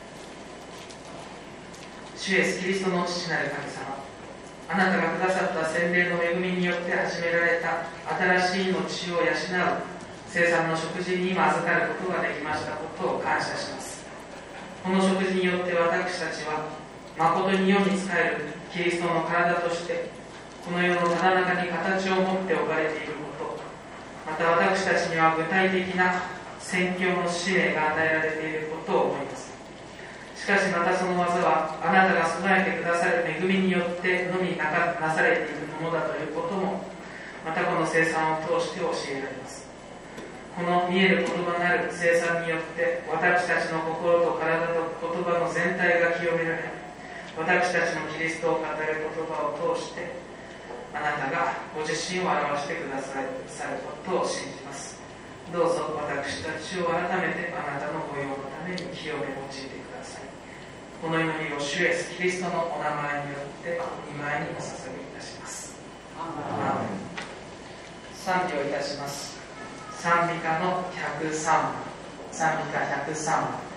[SPEAKER 2] 主イエスキリストの父なる神様、あなたがくださった洗礼の恵みによって始められた新しい命を養う生産の食事に今預かることができましたことを感謝します。この食事によって私たちは誠に世に仕えるキリストの体としてこの世のただ中に形を持って置かれていること、また私たちには具体的な宣教の使命が与えられていることを思います。しかしまたその技はあなたが備えてくださる恵みによってのみなされているものだということもまたこの生産を通して教えられます。この見える言葉なる生産によって私たちの心と体と言葉の全体が清められ、私たちのキリストを語る言葉を通してあなたがご自身を表してくださることを信じます。どうぞ私たちを改めてあなたの御用のために清め用いてください。この祈りを主イエスキリストのお名前によって御前にお捧げいたします。アーメン。賛美をいたします。賛美歌の103番、賛美歌103番です。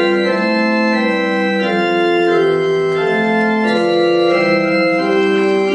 [SPEAKER 1] 「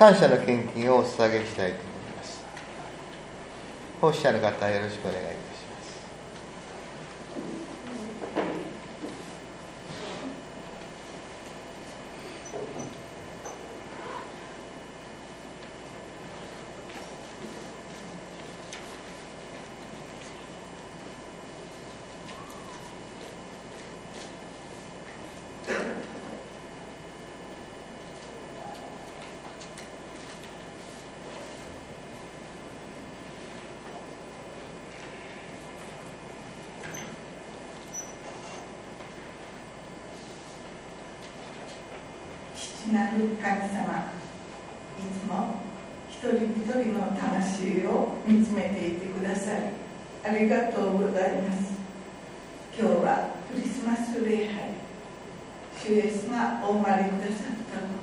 [SPEAKER 1] 感謝の献金をお捧げしたいと思います。奉仕者の方、よろしくお願いいたします。
[SPEAKER 3] 父なる神様、いつも一人一人の魂を見つめていてくださりありがとうございます。今日はクリスマス礼拝、主イエスがお生まれくださったこと、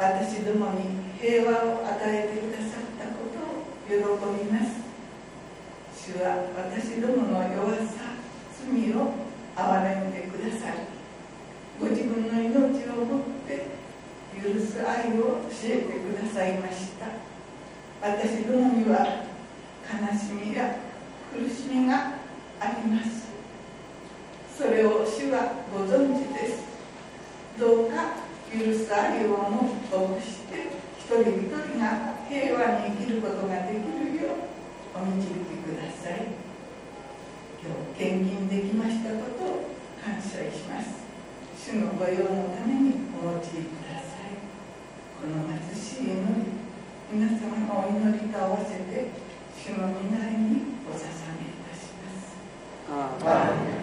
[SPEAKER 3] 私どもに平和を与えてくださったことを喜びます。主は私どもの弱さ、罪を憐れんでくださり、ご自分の命をもって許す愛を教えてくださいました。私どもには悲しみや苦しみがあります。それを主はご存知です。どうか許す愛をもっとして一人一人が平和に生きることができるようお導きください。今日献金できましたことを感謝します。主の御用のためにお用いください。この貧しい祈り、皆様のお祈りと合わせて主の御前にお捧げいたします。アーメン。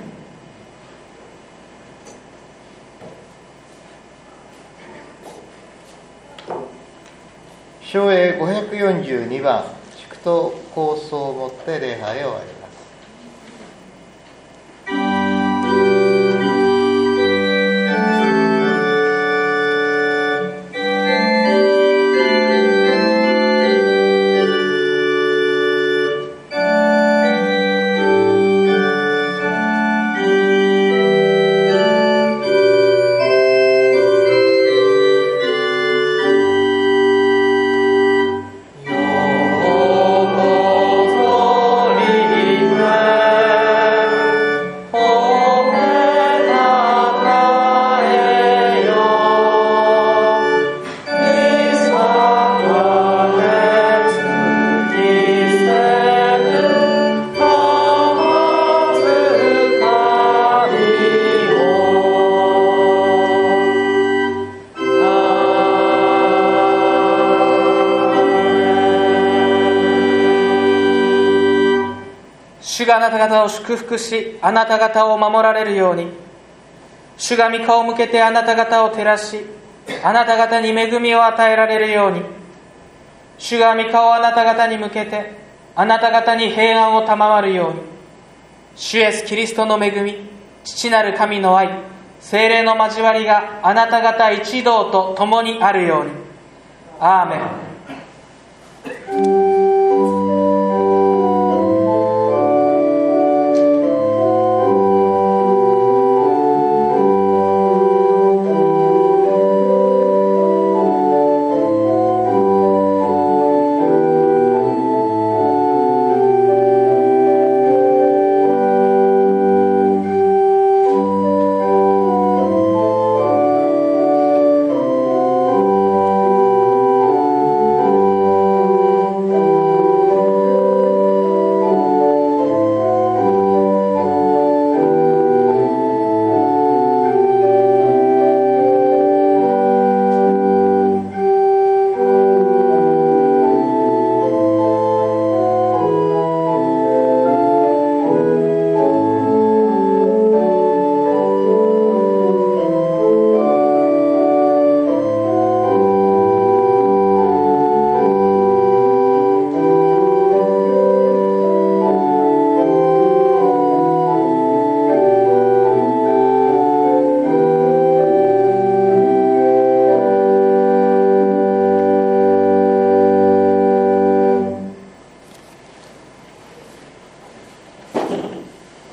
[SPEAKER 1] 唱詠542番、祝祷構想をもって礼拝を終わります。
[SPEAKER 2] 主があなた方を祝福し、あなた方を守られるように。主が御顔を向けてあなた方を照らし、あなた方に恵みを与えられるように。主が御顔をあなた方に向けて、あなた方に平安を賜るように。主イエスキリストの恵み、父なる神の愛、聖霊の交わりがあなた方一同と共にあるように。アーメン。